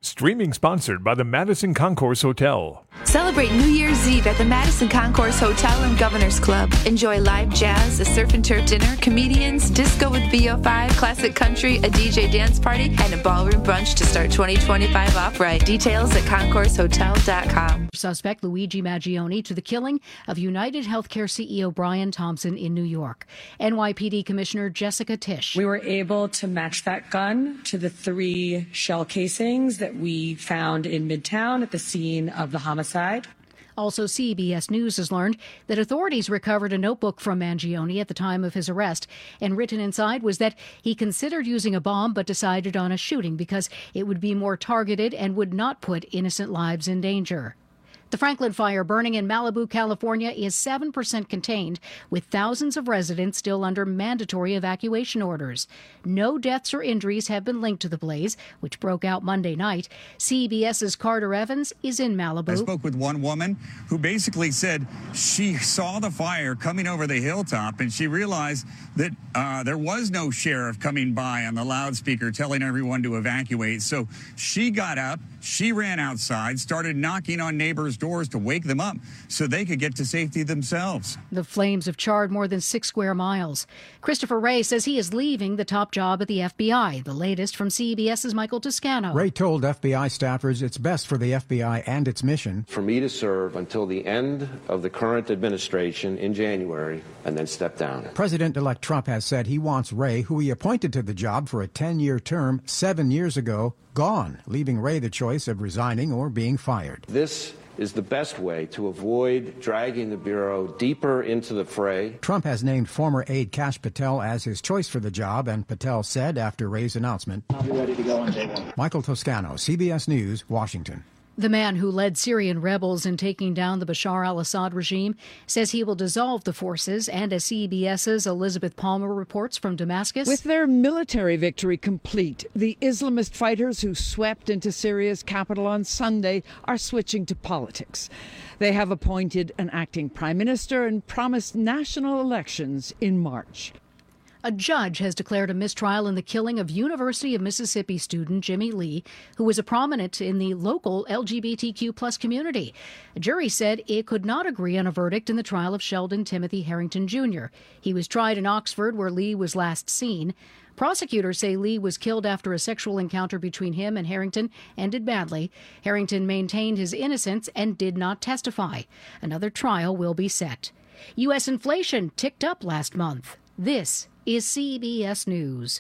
Streaming sponsored by the Madison Concourse Hotel. Celebrate New Year's Eve at the Madison Concourse Hotel and Governor's Club. Enjoy live jazz, a surf and turf dinner, comedians, disco with VO5, classic country, a DJ dance party, and a ballroom brunch to start 2025 off right. Details at concoursehotel.com. Suspect Luigi Maggioni to the killing of United Healthcare CEO Brian Thompson in New York. NYPD Commissioner Jessica Tisch. We were able to match that gun to the 3 shell casings that we found in Midtown at the scene of the homicide. Also, CBS News has learned that authorities recovered a notebook from Mangione at the time of his arrest, and written inside was that he considered using a bomb but decided on a shooting because it would be more targeted and would not put innocent lives in danger. The Franklin fire burning in Malibu, California is 7% contained, with thousands of residents still under mandatory evacuation orders. No deaths or injuries have been linked to the blaze, which broke out Monday night. CBS's Carter Evans is in Malibu. I spoke with one woman who basically said she saw the fire coming over the hilltop and she realized that there was no sheriff coming by on the loudspeaker telling everyone to evacuate. So she got up, she ran outside, started knocking on neighbors' doors to wake them up so they could get to safety themselves. The flames have charred more than 6 square miles. Christopher Wray says he is leaving the top job at the FBI. The latest from CBS's Michael Toscano. Wray told FBI staffers it's best for the FBI and its mission for me to serve until the end of the current administration in January and then step down. President-elect Trump has said he wants Wray, who he appointed to the job for a 10-year term 7 years ago, gone, leaving Wray the choice of resigning or being fired. This is the best way to avoid dragging the Bureau deeper into the fray. Trump has named former aide Kash Patel as his choice for the job, and Patel said after Wray's announcement, "I'll be ready to go on day one." Michael Toscano, CBS News, Washington. The man who led Syrian rebels in taking down the Bashar al-Assad regime says he will dissolve the forces, and as CBS's Elizabeth Palmer reports from Damascus, with their military victory complete, the Islamist fighters who swept into Syria's capital on Sunday are switching to politics. They have appointed an acting prime minister and promised national elections in March. a judge has declared a mistrial in the killing of University of Mississippi student Jimmy Lee, who was a prominent in the local LGBTQ+ community. A jury said it could not agree on a verdict in the trial of Sheldon Timothy Harrington Jr. He was tried in Oxford, where Lee was last seen. Prosecutors say Lee was killed after a sexual encounter between him and Harrington ended badly. Harrington maintained his innocence and did not testify. Another trial will be set. U.S. inflation ticked up last month. This is CBS News.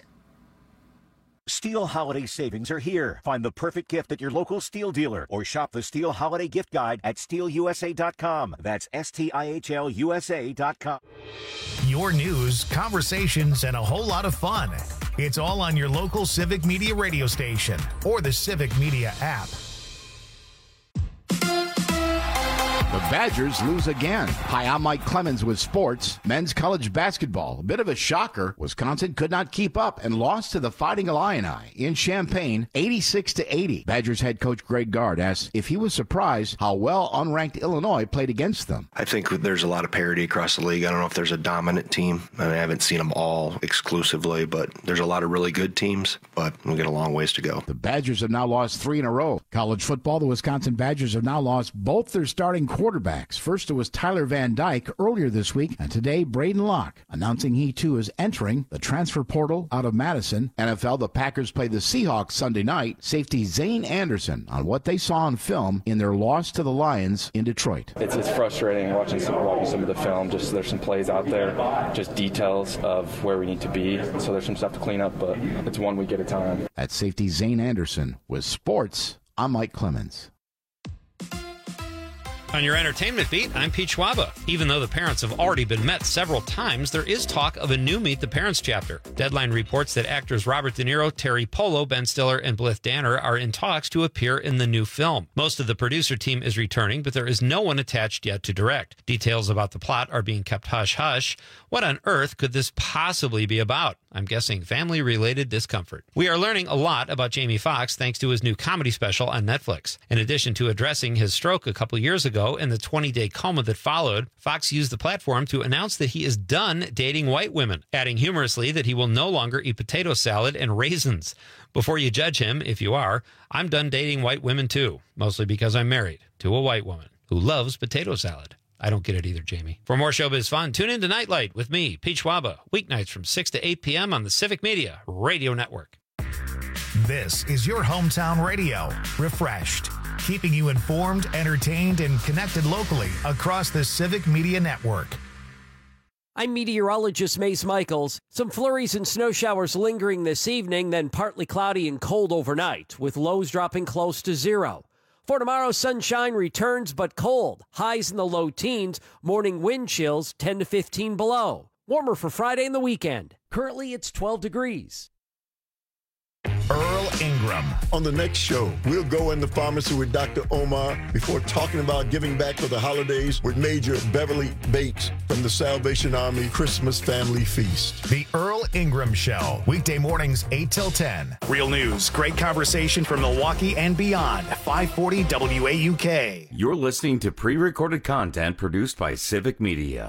Steel holiday savings are here. Find the perfect gift at your local Steel dealer or shop the Steel Holiday Gift Guide at SteelUSA.com. That's STIHLUSA.com. Your news, conversations, and a whole lot of fun. It's all on your local Civic Media radio station or the Civic Media app. The Badgers lose again. Hi, I'm Mike Clemens with sports. Men's college basketball. A bit of a shocker. Wisconsin could not keep up and lost to the Fighting Illini in Champaign, 86-80. Badgers head coach Greg Gard asked if he was surprised how well unranked Illinois played against them. I think there's a lot of parity across the league. I don't know if there's a dominant team. I haven't seen them all exclusively, but there's a lot of really good teams, but we'll get a long ways to go. The Badgers have now lost 3 in a row. College football, the Wisconsin Badgers have now lost both their starting quarterbacks. First, it was Tyler Van Dyke earlier this week, and today, Braden Locke, announcing he too is entering the transfer portal out of Madison. NFL, the Packers play the Seahawks Sunday night. Safety Zane Anderson on what they saw on film in their loss to the Lions in Detroit. It's frustrating watching some of the film. Just there's some plays out there, just details of where we need to be. So there's some stuff to clean up, but it's 1 week at a time. At safety Zane Anderson with sports, I'm Mike Clemens. On your entertainment beat, I'm Pete Schwaba. Even though the parents have already been met several times, there is talk of a new Meet the Parents chapter. Deadline reports that actors Robert De Niro, Terry Polo, Ben Stiller, and Blythe Danner are in talks to appear in the new film. Most of the producer team is returning, but there is no one attached yet to direct. Details about the plot are being kept hush-hush. What on earth could this possibly be about? I'm guessing family-related discomfort. We are learning a lot about Jamie Foxx thanks to his new comedy special on Netflix. In addition to addressing his stroke a couple years ago, ago, in the 20-day coma that followed, Fox used the platform to announce that he is done dating white women, adding humorously that he will no longer eat potato salad and raisins. Before you judge him, if you are, I'm done dating white women too, mostly because I'm married to a white woman who loves potato salad. I don't get it either, Jamie. For more showbiz fun, tune in to Nightlight with me, Pete Schwaba, weeknights from 6 to 8 p.m. on the Civic Media Radio Network. This is your hometown radio, refreshed, keeping you informed, entertained, and connected locally across the Civic Media Network. I'm meteorologist Mace Michaels. Some flurries and snow showers lingering this evening, then partly cloudy and cold overnight, with lows dropping close to zero. For tomorrow, sunshine returns, but cold. Highs in the low teens, morning wind chills 10 to 15 below. Warmer for Friday and the weekend. Currently, it's 12 degrees. Earl Ingram. On the next show, we'll go in the pharmacy with Dr. Omar before talking about giving back for the holidays with Major Beverly Bates from the Salvation Army Christmas Family Feast. The Earl Ingram Show, weekday mornings 8 till 10. Real news, great conversation from Milwaukee and beyond. 540 WAUK. You're listening to pre-recorded content produced by Civic Media.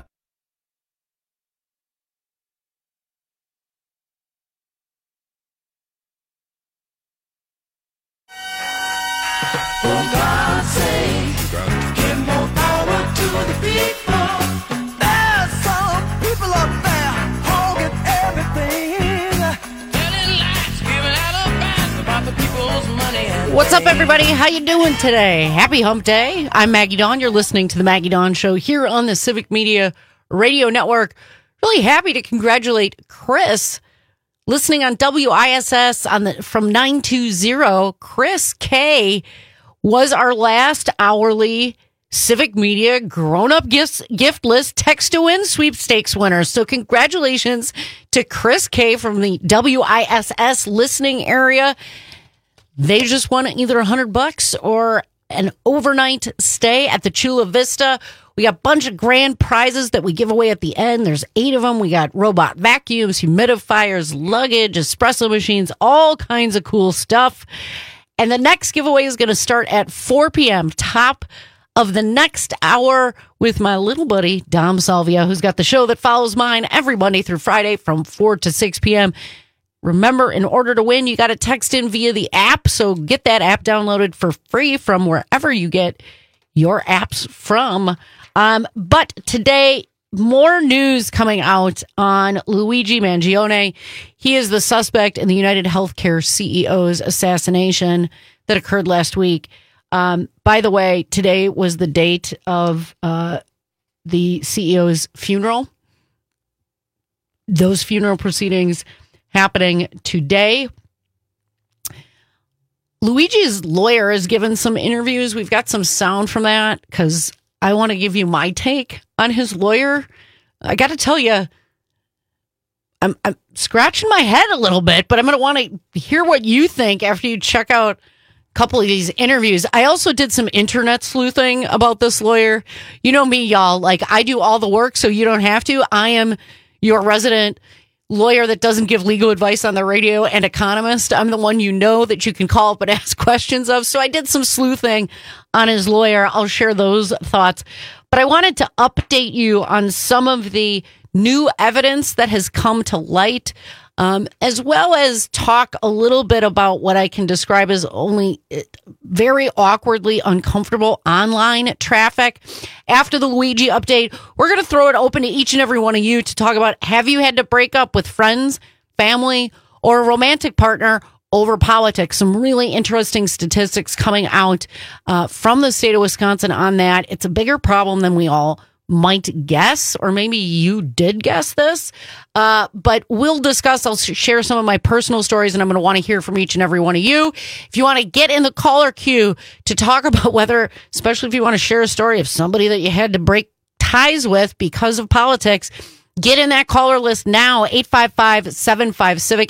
For God's sake, give more power to the people. There's some people up there hogging everything. Telling lies, giving out a bath about the people's money. What's up, everybody? How you doing today? Happy Hump Day. I'm Maggie Dawn. You're listening to the Maggie Dawn Show here on the Civic Media Radio Network. Really happy to congratulate Chris, listening on WISS from 920. Chris K was our last hourly Civic Media grown-up gift list text-to-win sweepstakes winner. So congratulations to Chris K from the WISS listening area. They just won either $100 or an overnight stay at the Chula Vista. We got a bunch of grand prizes that we give away at the end. There's 8 of them. We got robot vacuums, humidifiers, luggage, espresso machines, all kinds of cool stuff. And the next giveaway is going to start at 4 p.m., top of the next hour, with my little buddy, Dom Salvia, who's got the show that follows mine every Monday through Friday from 4 to 6 p.m. Remember, in order to win, you got to text in via the app. So get that app downloaded for free from wherever you get your apps from. But today, more news coming out on Luigi Mangione. He is the suspect in the United Healthcare CEO's assassination that occurred last week. By the way, today was the date of the CEO's funeral. Those funeral proceedings happening today. Luigi's lawyer has given some interviews. We've got some sound from that because I want to give you my take on his lawyer. I got to tell you, I'm scratching my head a little bit, but I'm going to want to hear what you think after you check out a couple of these interviews. I also did some internet sleuthing about this lawyer. You know me, y'all. Like, I do all the work, so you don't have to. I am your resident lawyer that doesn't give legal advice on the radio and economist. I'm the one you know that you can call up and ask questions of. So I did some sleuthing on his lawyer. I'll share those thoughts. But I wanted to update you on some of the new evidence that has come to light, as well as talk a little bit about what I can describe as only very awkwardly uncomfortable online traffic. After the Luigi update, we're going to throw it open to each and every one of you to talk about, have you had to break up with friends, family, or a romantic partner over politics? Some really interesting statistics coming out from the state of Wisconsin on that. It's a bigger problem than we all might guess, or maybe you did guess this, but we'll discuss. I'll share some of my personal stories, and I'm going to want to hear from each and every one of you. If you want to get in the caller queue to talk about whether, especially if you want to share a story of somebody that you had to break ties with because of politics, get in that caller list now, 855-75-CIVIC,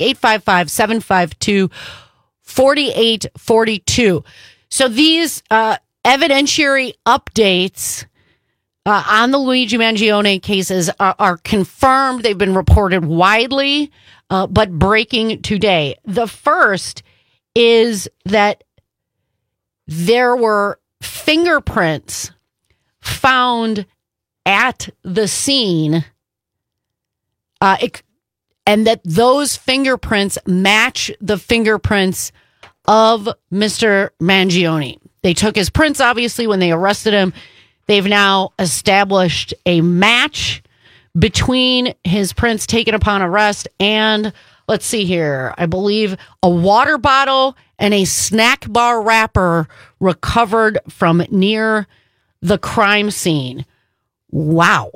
855-752-4842. So these evidentiary updates on the Luigi Mangione cases are confirmed. They've been reported widely, but breaking today. The first is that there were fingerprints found at the scene, and that those fingerprints match the fingerprints of Mr. Mangione. They took his prints, obviously, when they arrested him. They've now established a match between his prints taken upon arrest and, let's see here, I believe a water bottle and a snack bar wrapper recovered from near the crime scene. Wow.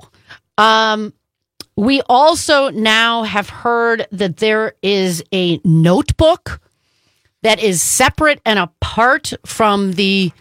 We also now have heard that there is a notebook that is separate and apart from the,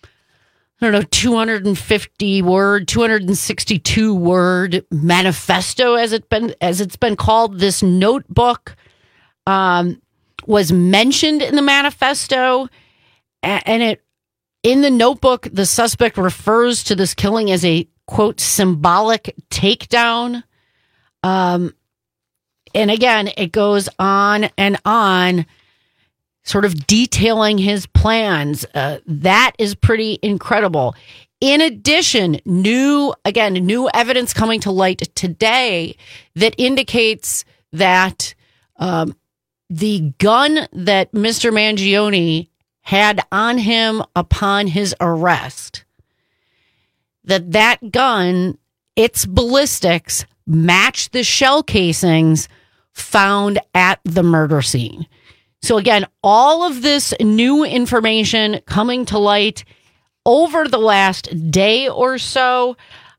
250 word, 262 word manifesto, as it's been called. This notebook was mentioned in the manifesto, and in the notebook, the suspect refers to this killing as a, quote, symbolic takedown. And again, it goes on and on, sort of detailing his plans. That is pretty incredible. In addition, new evidence coming to light today that indicates that the gun that Mr. Mangione had on him upon his arrest, that gun, its ballistics match the shell casings found at the murder scene. So again, all of this new information coming to light over the last day or so.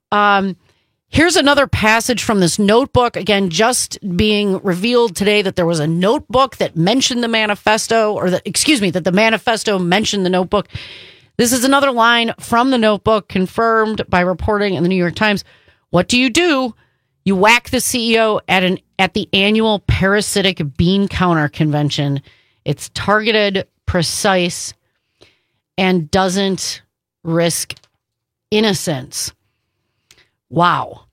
Here's another passage from this notebook. Again, just being revealed today that there was a notebook that mentioned the manifesto, that the manifesto mentioned the notebook. This is another line from the notebook confirmed by reporting in the New York Times. What do? You whack the CEO at the annual parasitic bean counter convention. It's targeted, precise, and doesn't risk innocence. Wow.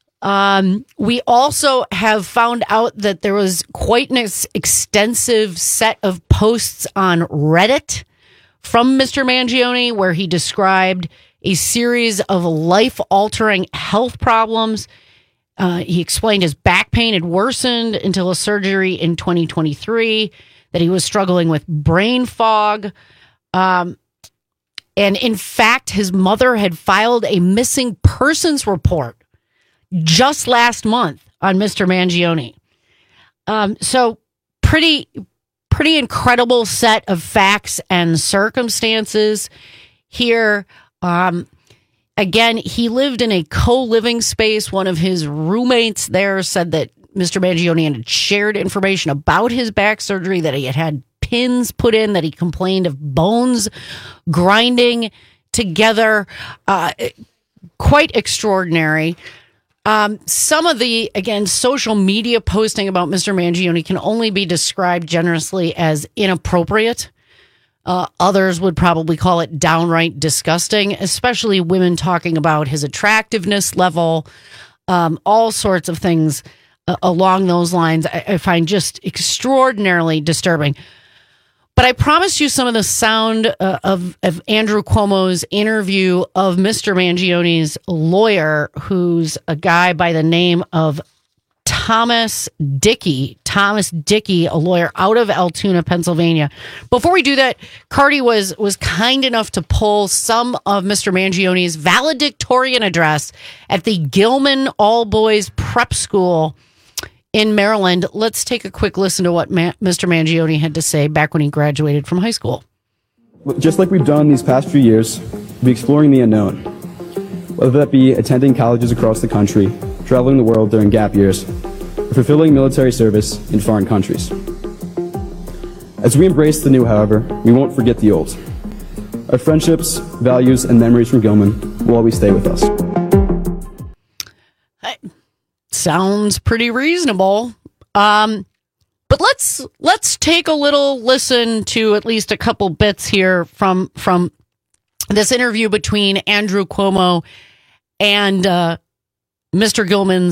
We also have found out that there was quite an extensive set of posts on Reddit from Mr. Mangione where he described a series of life-altering health problems. He explained his back pain had worsened until a surgery in 2023, that he was struggling with brain fog. And in fact, his mother had filed a missing persons report just last month on Mr. Mangione. So pretty incredible set of facts and circumstances here. Again, he lived in a co-living space. One of his roommates there said that Mr. Mangione had shared information about his back surgery, that he had pins put in, that he complained of bones grinding together. Quite extraordinary. Some of the, again, social media posting about Mr. Mangione can only be described generously as inappropriate. Others would probably call it downright disgusting, especially women talking about his attractiveness level, all sorts of things along those lines. I find just extraordinarily disturbing. But I promised you some of the sound of Andrew Cuomo's interview of Mr. Mangione's lawyer, who's a guy by the name of Thomas Dickey, a lawyer out of Altoona, Pennsylvania. Before we do that, Cardi was kind enough to pull some of Mr. Mangione's valedictorian address at the Gilman All-Boys Prep School in Maryland. Let's take a quick listen to what Mr. Mangione had to say back when he graduated from high school. Just like we've done these past few years, we'll be exploring the unknown, whether that be attending colleges across the country, traveling the world during gap years, or fulfilling military service in foreign countries. As we embrace the new, however, we won't forget the old. Our friendships, values, and memories from Gilman will always stay with us. Sounds pretty reasonable. But let's take a little listen to at least a couple bits here from this interview between Andrew Cuomo and Mr.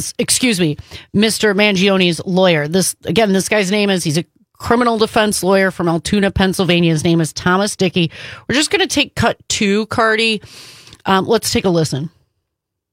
Mangione's lawyer. This guy's name is, he's a criminal defense lawyer from Altoona, Pennsylvania. His name is Thomas Dickey. We're just going to take cut 2, Cardi. Let's take a listen.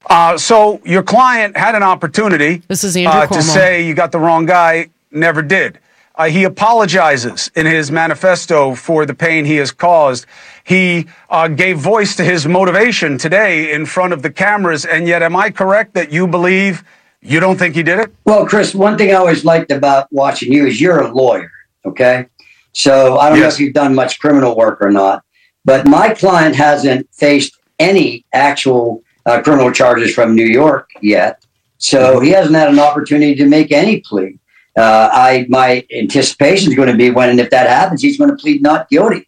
So your client had an opportunity this is Andrew to say you got the wrong guy, never did. He apologizes in his manifesto for the pain he has caused. He gave voice to his motivation today in front of the cameras, and yet am I correct that you believe you don't think he did it? Well, Chris, one thing I always liked about watching you is you're a lawyer, okay? So I don't know if you've done much criminal work or not, but my client hasn't faced any actual criminal charges from New York yet. So he hasn't had an opportunity to make any plea. My anticipation is going to be when and if that happens, he's going to plead not guilty.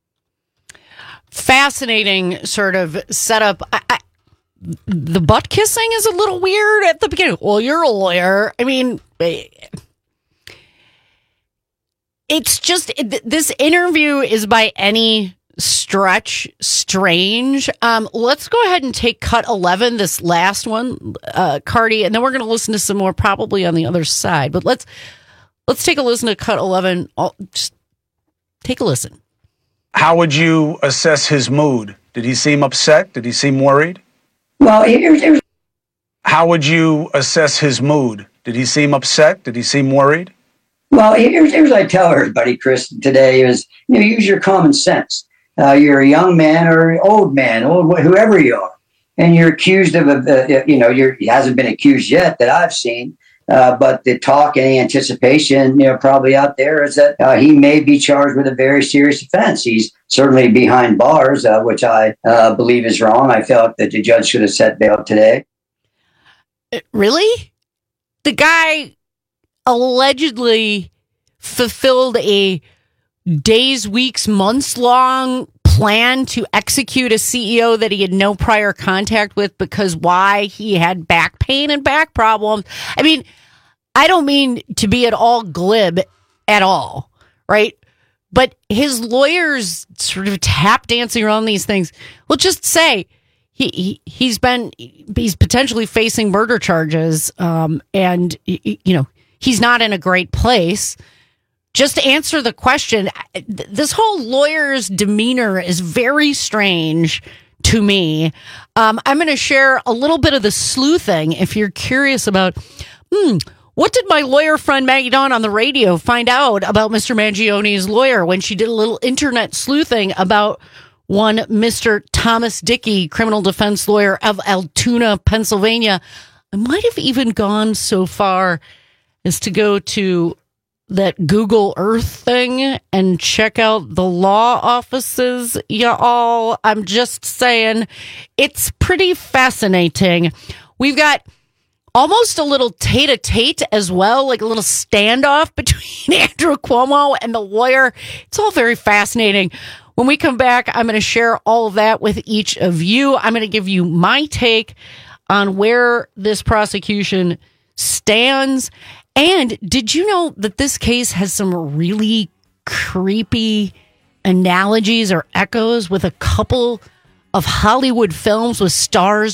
Fascinating sort of setup. The butt kissing is a little weird at the beginning. Well, you're a lawyer. I mean, it's just this interview is by any stretch strange. Let's go ahead and take cut 11, this last one, Cardi, and then we're going to listen to some more probably on the other side. But let's take a listen to cut 11. Just take a listen. How would you assess his mood? Did he seem upset? Did he seem worried? Well, here's how would you assess his mood? Did he seem upset? Did he seem worried? Well, here's what I tell everybody, Chris, today is, use your common sense. You're a young man or an old man, whoever you are, and you're accused of, he hasn't been accused yet that I've seen, but the talk and the anticipation, probably out there is that he may be charged with a very serious offense. He's certainly behind bars, which I believe is wrong. I felt that the judge should have set bail today. Really? The guy allegedly fulfilled a days, weeks, months long plan to execute a CEO that he had no prior contact with because why? He had back pain and back problems. I mean, I don't mean to be at all glib at all, right? But his lawyers sort of tap dancing around these things. Well, just say he's potentially facing murder charges, and he's not in a great place. Just answer the question. This whole lawyer's demeanor is very strange to me. I'm going to share a little bit of the sleuthing if you're curious about, what did my lawyer friend Maggie Dawn on the radio find out about Mr. Mangione's lawyer when she did a little internet sleuthing about one Mr. Thomas Dickey, criminal defense lawyer of Altoona, Pennsylvania. I might have even gone so far as to go to that Google Earth thing and check out the law offices, y'all. I'm just saying, it's pretty fascinating. We've got almost a little tete-a-tete as well, like a little standoff between Andrew Cuomo and the lawyer. It's all very fascinating. When we come back, I'm going to share all of that with each of you. I'm going to give you my take on where this prosecution stands. And did you know that this case has some really creepy analogies or echoes with a couple of Hollywood films with stars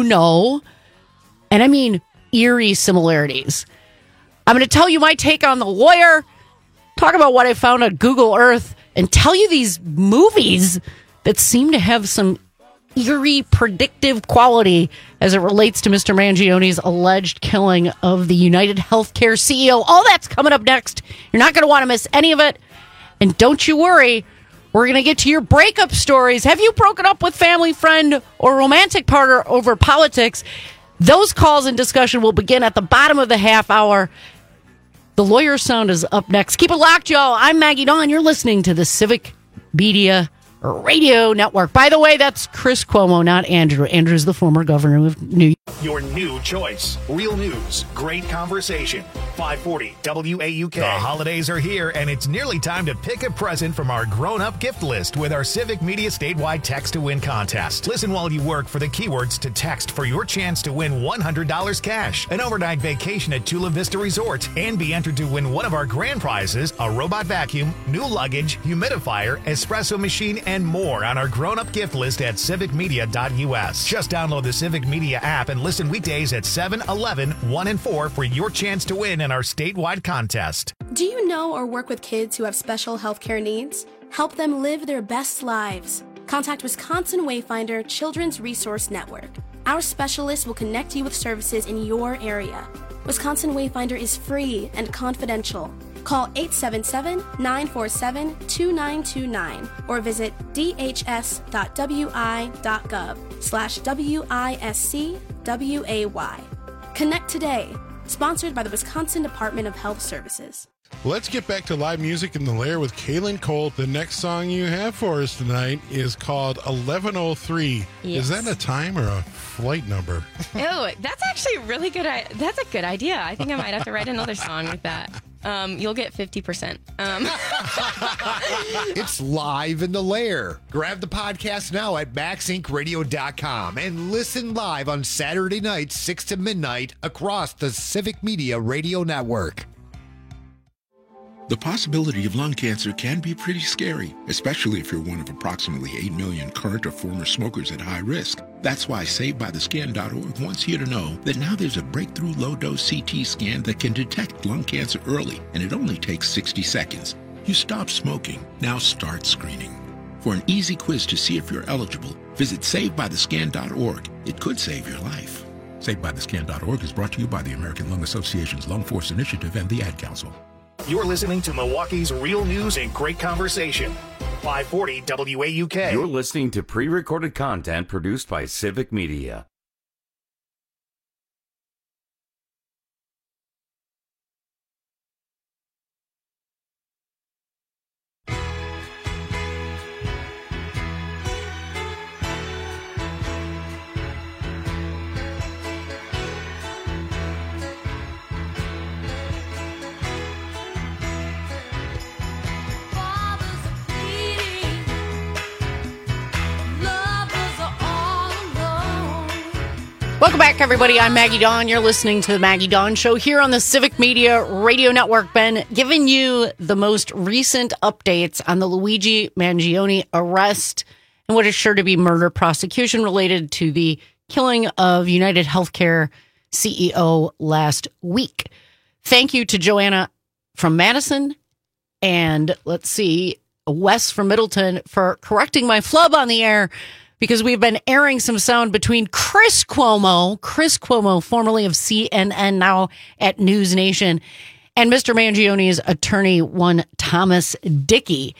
and I mean eerie similarities? I'm going to tell you my take on the lawyer, talk about what I found on Google Earth, and tell you these movies that seem to have some eerie predictive quality as it relates to Mr. Mangione's alleged killing of the United Healthcare CEO. All that's coming up next. You're not going to want to miss any of it. And don't you worry, we're going to get to your breakup stories. Have you broken up with family, friend, or romantic partner over politics? Those calls and discussion will begin at the bottom of the half hour. The Lawyer Sound is up next. Keep it locked, y'all. I'm Maggie Dawn. You're listening to the Civic Media Radio Network. By the way, that's Chris Cuomo, not Andrew. Andrew's the former governor of New York. Your new choice. Real news. Great conversation. 540 WAUK. The holidays are here, and it's nearly time to pick a present from our grown-up gift list with our Civic Media statewide Text to Win contest. Listen while you work for the keywords to text for your chance to win $100 cash, an overnight vacation at Chula Vista Resort, and be entered to win one of our grand prizes, a robot vacuum, new luggage, humidifier, espresso machine, and more on our grown-up gift list at civicmedia.us. Just download the Civic Media app and listen weekdays at 7, 11, 1, and 4 for your chance to win in our statewide contest. Do you know or work with kids who have special healthcare needs? Help them live their best lives. Contact Wisconsin Wayfinder Children's Resource Network. Our specialists will connect you with services in your area. Wisconsin Wayfinder is free and confidential. Call 877-947-2929 or visit dhs.wi.gov/WISCWAY. Connect today. Sponsored by the Wisconsin Department of Health Services. Let's get back to live music in the Lair with Kaylin Cole. The next song you have for us tonight is called 1103. Yes. Is that a time or a flight number? Oh, that's actually really good. That's a good idea. I think I might have to write another song with that. You'll get 50%. It's live in the Lair. Grab the podcast now at MaxIncRadio.com and listen live on Saturday nights, 6 to midnight, across the Civic Media Radio Network. The possibility of lung cancer can be pretty scary, especially if you're one of approximately 8 million current or former smokers at high risk. That's why SaveByTheScan.org wants you to know that now there's a breakthrough low-dose CT scan that can detect lung cancer early, and it only takes 60 seconds. You stop smoking, now start screening. For an easy quiz to see if you're eligible, visit SaveByTheScan.org. It could save your life. SaveByTheScan.org is brought to you by the American Lung Association's Lung Force Initiative and the Ad Council. You're listening to Milwaukee's real news and great conversation. 540 WAUK. You're listening to pre-recorded content produced by Civic Media. Welcome back, everybody. I'm Maggie Dawn. You're listening to the Maggie Dawn Show here on the Civic Media Radio Network. Ben, giving you the most recent updates on the Luigi Mangione arrest and what is sure to be murder prosecution related to the killing of United Healthcare CEO last week. Thank you to Joanna from Madison and, let's see, Wes from Middleton for correcting my flub on the air, because we've been airing some sound between Chris Cuomo, formerly of CNN, now at News Nation, and Mr. Mangione's attorney, one Thomas Dickey.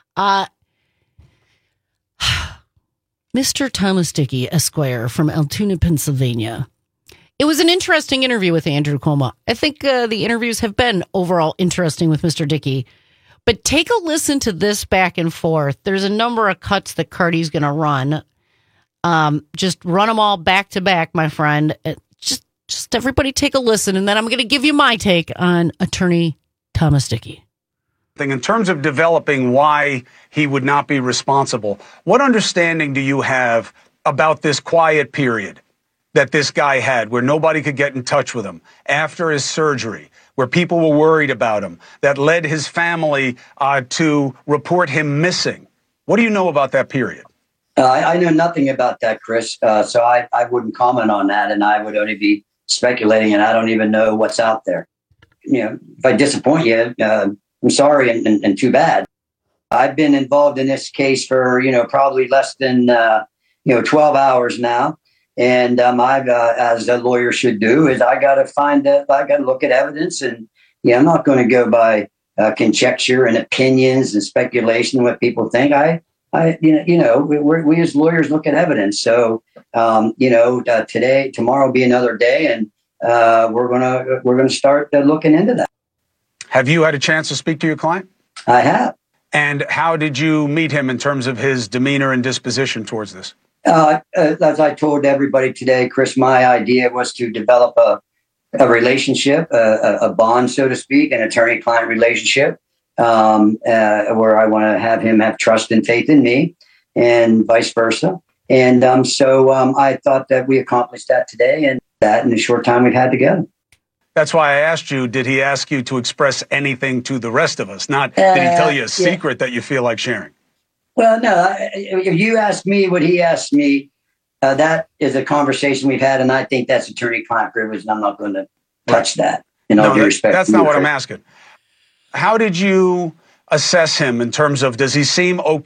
Mr. Thomas Dickey, Esquire, from Altoona, Pennsylvania. It was an interesting interview with Andrew Cuomo. I think the interviews have been overall interesting with Mr. Dickey. But take a listen to this back and forth. There's a number of cuts that Cardi's going to run. Just run them all back to back, my friend. Just everybody take a listen, and then I'm going to give you my take on attorney Thomas Dickey. In terms of developing why he would not be responsible, what understanding do you have about this quiet period that this guy had where nobody could get in touch with him after his surgery, where people were worried about him, that led his family to report him missing? What do you know about that period? I know nothing about that, Chris, so I wouldn't comment on that, and I would only be speculating, and I don't even know what's out there. You know, if I disappoint you, I'm sorry and too bad. I've been involved in this case for, probably less than, 12 hours now, and I've, as a lawyer should do, is I got to look at evidence, and I'm not going to go by conjecture and opinions and speculation what people think. We as lawyers look at evidence. So, tomorrow will be another day, and we're gonna start looking into that. Have you had a chance to speak to your client? I have. And how did you meet him in terms of his demeanor and disposition towards this? As I told everybody today, Chris, my idea was to develop a relationship, a bond, so to speak, an attorney-client relationship. Where I want to have him have trust and faith in me and vice versa. And I thought that we accomplished that today, and that in the short time we've had together. That's why I asked you, did he ask you to express anything to the rest of us? Not, did he tell you a secret that you feel like sharing? Well, no, if you ask me what he asked me, that is a conversation we've had, and I think that's attorney-client privilege, and I'm not going to touch that. In all due respect. That's not what I'm asking. How did you assess him in terms of, does he seem okay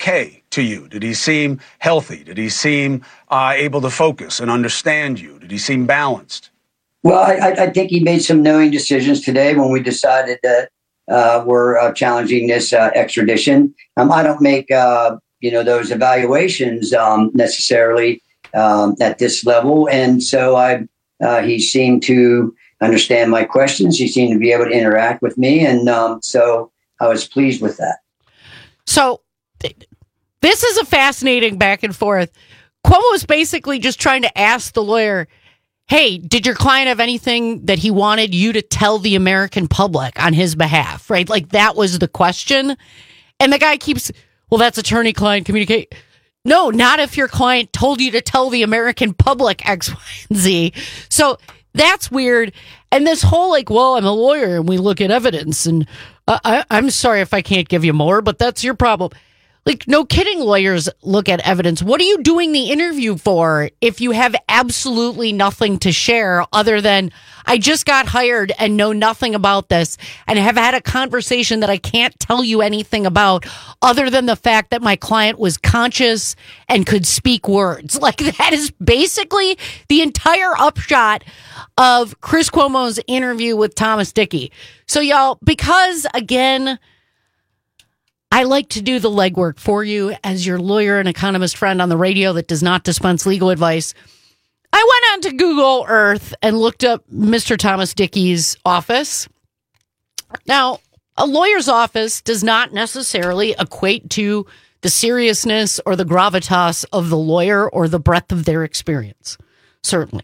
to you? Did he seem healthy? Did he seem able to focus and understand you? Did he seem balanced? Well, I think he made some knowing decisions today when we decided that we're challenging this extradition. I don't make those evaluations necessarily at this level, and so he seemed to understand my questions. He seemed to be able to interact with me, and so I was pleased with that. So this is a fascinating back and forth. Cuomo was basically just trying to ask the lawyer, hey, did your client have anything that he wanted you to tell the American public on his behalf, right? Like, that was the question. And the guy keeps, well, that's attorney-client communicate. No, not if your client told you to tell the American public X, Y, and Z. So that's weird. And this whole, like, well, I'm a lawyer and we look at evidence and I'm sorry if I can't give you more, but that's your problem. Like, no kidding, lawyers look at evidence. What are you doing the interview for if you have absolutely nothing to share other than, I just got hired and know nothing about this and have had a conversation that I can't tell you anything about other than the fact that my client was conscious and could speak words? Like, that is basically the entire upshot of Chris Cuomo's interview with Thomas Dickey. So, y'all, because, again, I like to do the legwork for you as your lawyer and economist friend on the radio that does not dispense legal advice. I went onto Google Earth and looked up Mr. Thomas Dickey's office. Now, a lawyer's office does not necessarily equate to the seriousness or the gravitas of the lawyer or the breadth of their experience, certainly.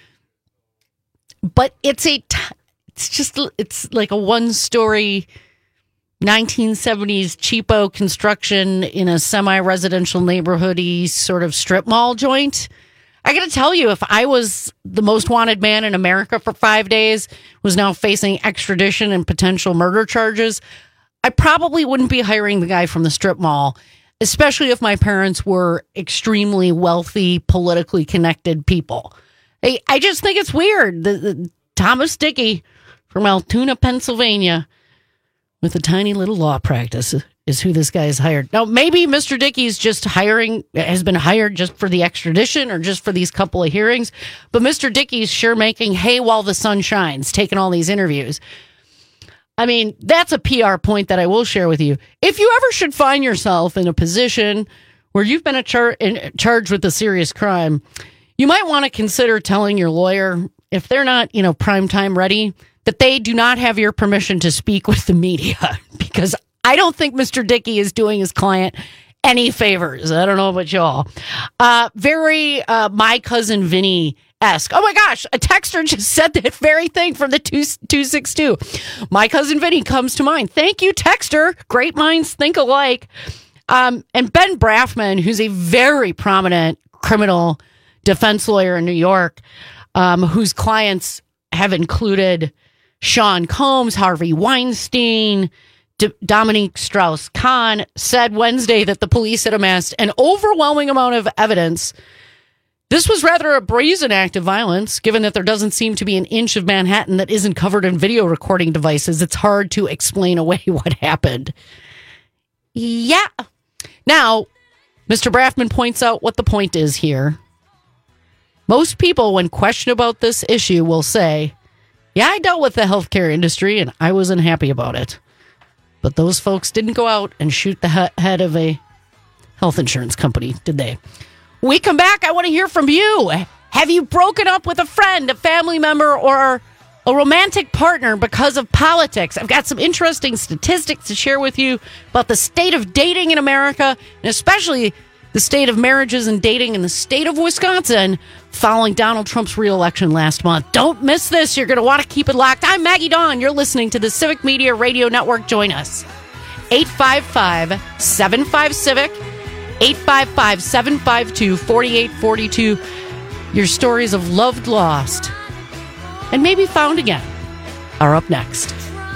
But it's like a one-story 1970s cheapo construction in a semi-residential neighborhoody sort of strip mall joint. I got to tell you, if I was the most wanted man in America for 5 days, was now facing extradition and potential murder charges, I probably wouldn't be hiring the guy from the strip mall, especially if my parents were extremely wealthy, politically connected people. I just think it's weird. The Thomas Dickey from Altoona, Pennsylvania, with a tiny little law practice, is who this guy is hired. Now, maybe Mr. Dickey's has been hired just for the extradition or just for these couple of hearings, but Mr. Dickey's sure making hay while the sun shines, taking all these interviews. I mean, that's a PR point that I will share with you. If you ever should find yourself in a position where you've been charged with a serious crime, you might want to consider telling your lawyer, if they're not, prime time ready, that they do not have your permission to speak with the media, because I don't think Mr. Dickey is doing his client any favors. I don't know about y'all. Very My Cousin Vinny-esque. Oh my gosh, a texter just said that very thing from the 262. My Cousin Vinny comes to mind. Thank you, texter. Great minds think alike. And Ben Brafman, who's a very prominent criminal defense lawyer in New York, whose clients have included Sean Combs, Harvey Weinstein, Dominique Strauss-Kahn, said Wednesday that the police had amassed an overwhelming amount of evidence. This was rather a brazen act of violence, given that there doesn't seem to be an inch of Manhattan that isn't covered in video recording devices. It's hard to explain away what happened. Yeah. Now, Mr. Brafman points out what the point is here. Most people, when questioned about this issue, will say, yeah, I dealt with the healthcare industry and I wasn't happy about it. But those folks didn't go out and shoot the head of a health insurance company, did they? When we come back, I want to hear from you. Have you broken up with a friend, a family member, or a romantic partner because of politics? I've got some interesting statistics to share with you about the state of dating in America, and especially the state of marriages and dating in the state of Wisconsin following Donald Trump's re-election last month. Don't miss this. You're going to want to keep it locked. I'm Maggie Dawn. You're listening to the Civic Media Radio Network. Join us. 855-75-CIVIC. 855-752-4842. Your stories of loved, lost, and maybe found again are up next.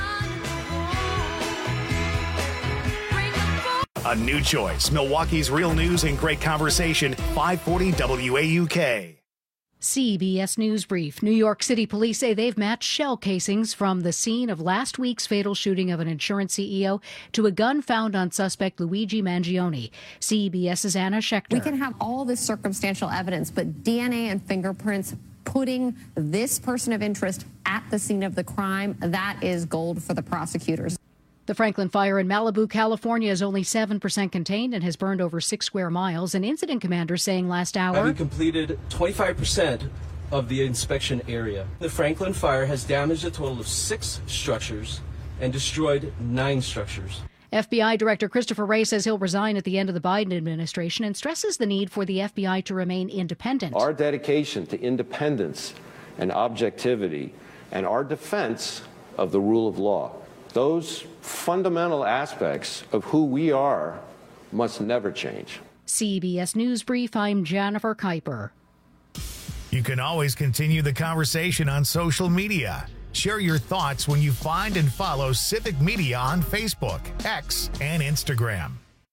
A new choice. Milwaukee's real news and great conversation. 540 WAUK. CBS News Brief. New York City police say they've matched shell casings from the scene of last week's fatal shooting of an insurance CEO to a gun found on suspect Luigi Mangione. CBS's Anna Schechter. We can have all this circumstantial evidence, but DNA and fingerprints putting this person of interest at the scene of the crime, that is gold for the prosecutors. The Franklin fire in Malibu, California is only 7% contained and has burned over 6 square miles. An incident commander saying last hour, having completed 25% of the inspection area. The Franklin fire has damaged a total of 6 structures and destroyed 9 structures. FBI Director Christopher Wray says he'll resign at the end of the Biden administration and stresses the need for the FBI to remain independent. Our dedication to independence and objectivity and our defense of the rule of law, those fundamental aspects of who we are must never change. CBS News Brief, I'm Jennifer Kuiper. You can always continue the conversation on social media. Share your thoughts when you find and follow Civic Media on Facebook, X, and Instagram.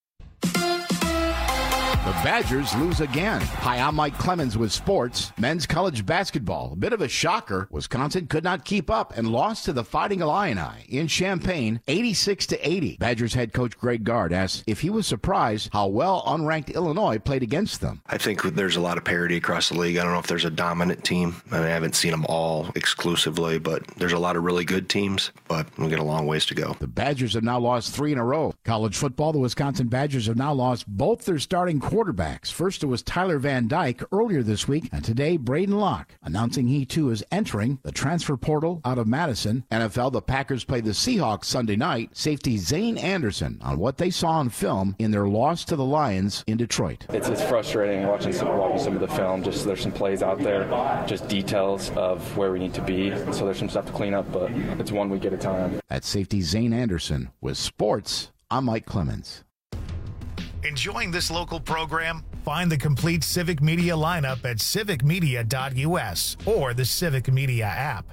The Badgers lose again. Hi, I'm Mike Clemens with sports. Men's college basketball. A bit of a shocker. Wisconsin could not keep up and lost to the Fighting Illini in Champaign, 86-80. Badgers head coach Greg Gard asked if he was surprised how well unranked Illinois played against them. I think there's a lot of parity across the league. I don't know if there's a dominant team. I haven't seen them all exclusively, but there's a lot of really good teams, but we'll get a long ways to go. The Badgers have now lost 3 in a row. College football, the Wisconsin Badgers have now lost both their starting quarterbacks. First, it was Tyler Van Dyke earlier this week, and today, Braden Locke, announcing he too is entering the transfer portal out of Madison. NFL, the Packers play the Seahawks Sunday night. Safety Zane Anderson on what they saw on film in their loss to the Lions in Detroit. It's frustrating watching some of the film. Just there's some plays out there, just details of where we need to be. So there's some stuff to clean up, but it's 1 week at a time. That's safety Zane Anderson with sports. I'm Mike Clemens. Enjoying this local program? Find the complete Civic Media lineup at civicmedia.us or the Civic Media app.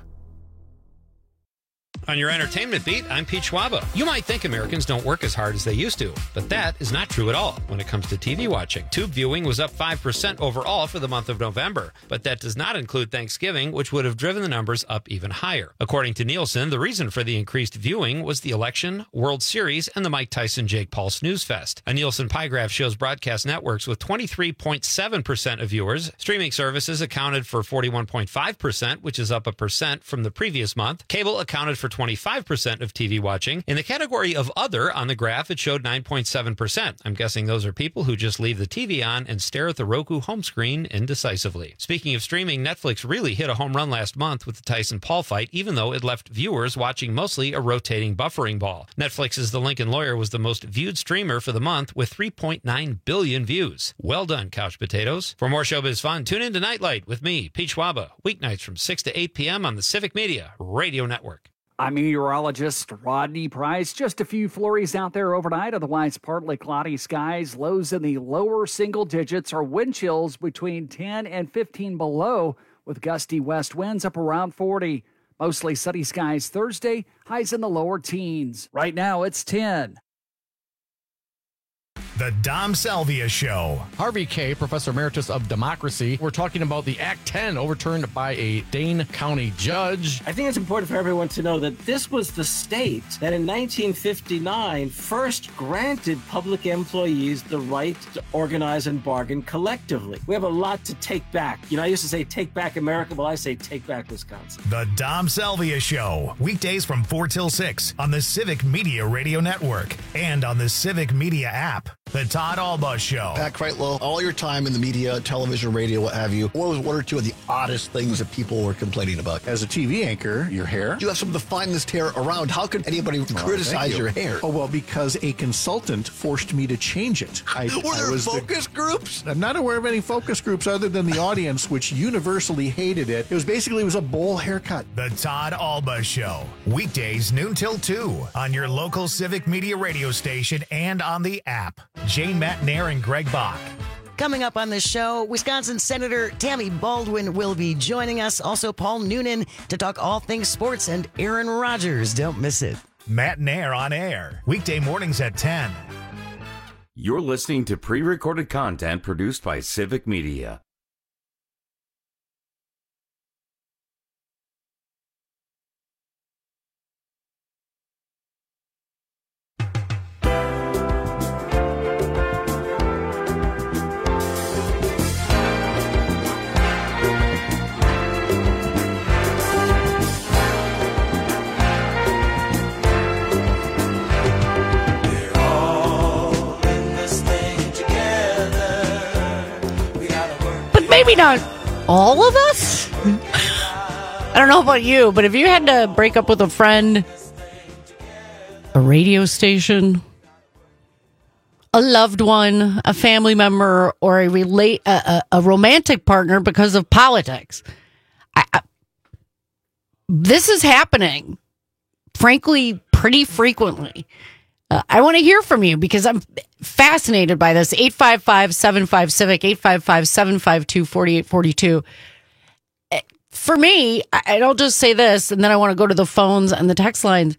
On your entertainment beat, I'm Pete Schwaba. You might think Americans don't work as hard as they used to, but that is not true at all when it comes to TV watching. Tube viewing was up 5% overall for the month of November, but that does not include Thanksgiving, which would have driven the numbers up even higher. According to Nielsen, the reason for the increased viewing was the election, World Series, and the Mike Tyson-Jake Paul Snooze Fest. A Nielsen pie graph shows broadcast networks with 23.7% of viewers. Streaming services accounted for 41.5%, which is up 1% from the previous month. Cable accounted for 25% of TV watching. In the category of other on the graph, it showed 9.7%. I'm guessing those are people who just leave the TV on and stare at the Roku home screen indecisively. Speaking of streaming, Netflix really hit a home run last month with the Tyson-Paul fight, even though it left viewers watching mostly a rotating buffering ball. Netflix's The Lincoln Lawyer was the most viewed streamer for the month with 3.9 billion views. Well done, couch potatoes. For more showbiz fun, tune in to Nightlight with me, Pete Schwaba, weeknights from 6 to 8 p.m. on the Civic Media Radio Network. I'm meteorologist Rodney Price. Just a few flurries out there overnight. Otherwise, partly cloudy skies. Lows in the lower single digits or wind chills between 10 and 15 below with gusty west winds up around 40. Mostly sunny skies Thursday. Highs in the lower teens. Right now, it's 10. The Dom Salvia Show. Harvey Kaye, Professor Emeritus of Democracy. We're talking about the Act 10 overturned by a Dane County judge. I think it's important for everyone to know that this was the state that in 1959 first granted public employees the right to organize and bargain collectively. We have a lot to take back. You know, I used to say take back America. Well, I say take back Wisconsin. The Dom Salvia Show. Weekdays from 4 till 6 on the Civic Media Radio Network and on the Civic Media app. The Todd Alba Show. Pat Kreitlow, all your time in the media, television, radio, what have you, what was one or two of the oddest things that people were complaining about? As a TV anchor, your hair. You have some of the finest hair around. How could anybody criticize your hair? Oh, well, because a consultant forced me to change it. Were there focus groups? I'm not aware of any focus groups other than the audience, which universally hated it. It was a bowl haircut. The Todd Alba Show. Weekdays noon till 2 on your local Civic Media radio station and on the app. Jane Matnair and Greg Bach. Coming up on this show, Wisconsin Senator Tammy Baldwin will be joining us. Also, Paul Noonan to talk all things sports and Aaron Rodgers. Don't miss it. Matnair on air. Weekday mornings at 10. You're listening to pre-recorded content produced by Civic Media. maybe not all of us. I don't know about you, but if you had to break up with a friend, a radio station, a loved one, a family member, or a romantic partner because of politics, this is happening, frankly, pretty frequently. I want to hear from you because I'm fascinated by this. 855-75-CIVIC, 855-752-4842. For me, I'll just say this, and then I want to go to the phones and the text lines.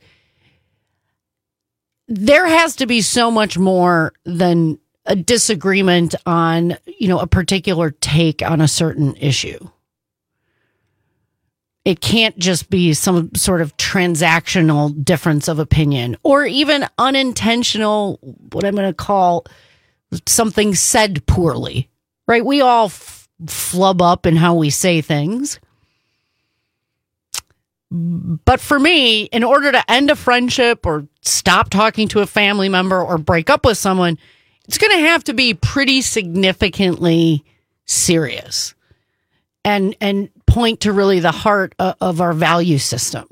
There has to be so much more than a disagreement on, a particular take on a certain issue. It can't just be some sort of transactional difference of opinion or even unintentional, what I'm going to call something said poorly, right? We all flub up in how we say things. But for me, in order to end a friendship or stop talking to a family member or break up with someone, it's going to have to be pretty significantly serious and point to really the heart of our value system.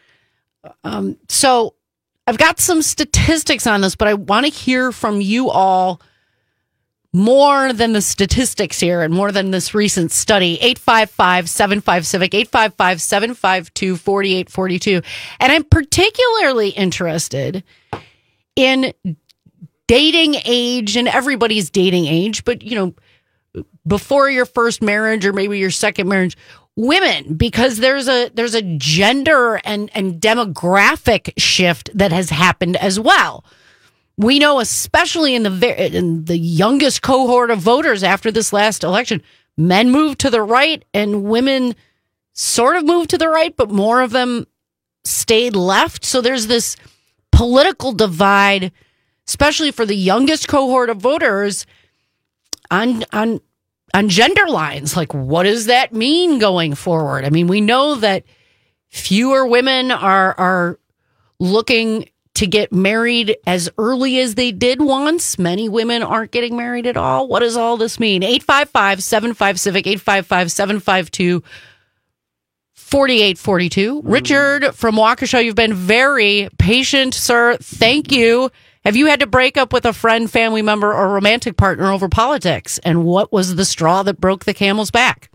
So I've got some statistics on this, but I want to hear from you all more than the statistics here and more than this recent study. 855-75-CIVIC, 855-752-4842. And I'm particularly interested in dating age, and everybody's dating age, but, before your first marriage or maybe your second marriage, women, because there's a gender and demographic shift that has happened as well. We know, especially in the youngest cohort of voters after this last election, men moved to the right and women sort of moved to the right, but more of them stayed left. So there's this political divide, especially for the youngest cohort of voters, on gender lines. Like, what does that mean going forward? I mean, we know that fewer women are looking to get married as early as they did once. Many women aren't getting married at all. What does all this mean? 855-75-CIVIC, 855-752-4842. Richard from Waukesha, you've been very patient, sir. Thank you. Have you had to break up with a friend, family member, or romantic partner over politics? And what was the straw that broke the camel's back?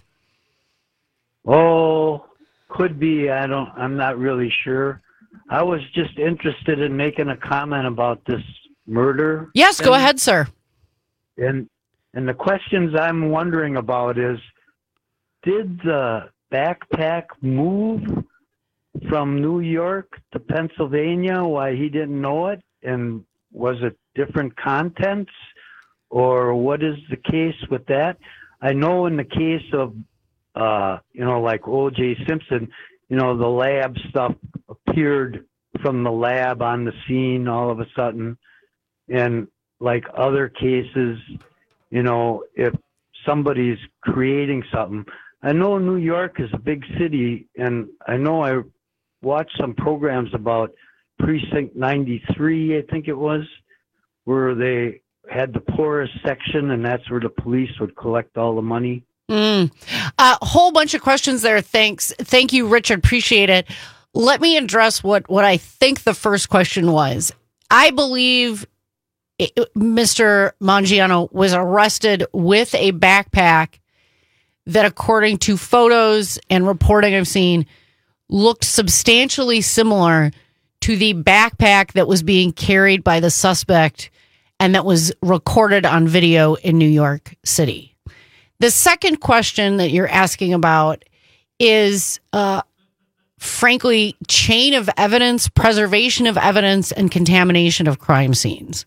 Oh, could be. I'm not really sure. I was just interested in making a comment about this murder. Yes, go ahead, sir. And the questions I'm wondering about is, did the backpack move from New York to Pennsylvania while he didn't know it? And was it different contents? Or what is the case with that? I know in the case of, like O.J. Simpson, the lab stuff appeared from the lab on the scene all of a sudden. And like other cases, if somebody's creating something, I know New York is a big city, and I know I watched some programs about Precinct 93, I think it was, where they had the poorest section, and that's where the police would collect all the money. A whole bunch of questions there. Thanks. Thank you, Richard. Appreciate it. Let me address what I think the first question was. I believe Mr. Mangiano was arrested with a backpack that, according to photos and reporting I've seen, looked substantially similar to the backpack that was being carried by the suspect and that was recorded on video in New York City. The second question that you're asking about is, frankly, chain of evidence, preservation of evidence, and contamination of crime scenes.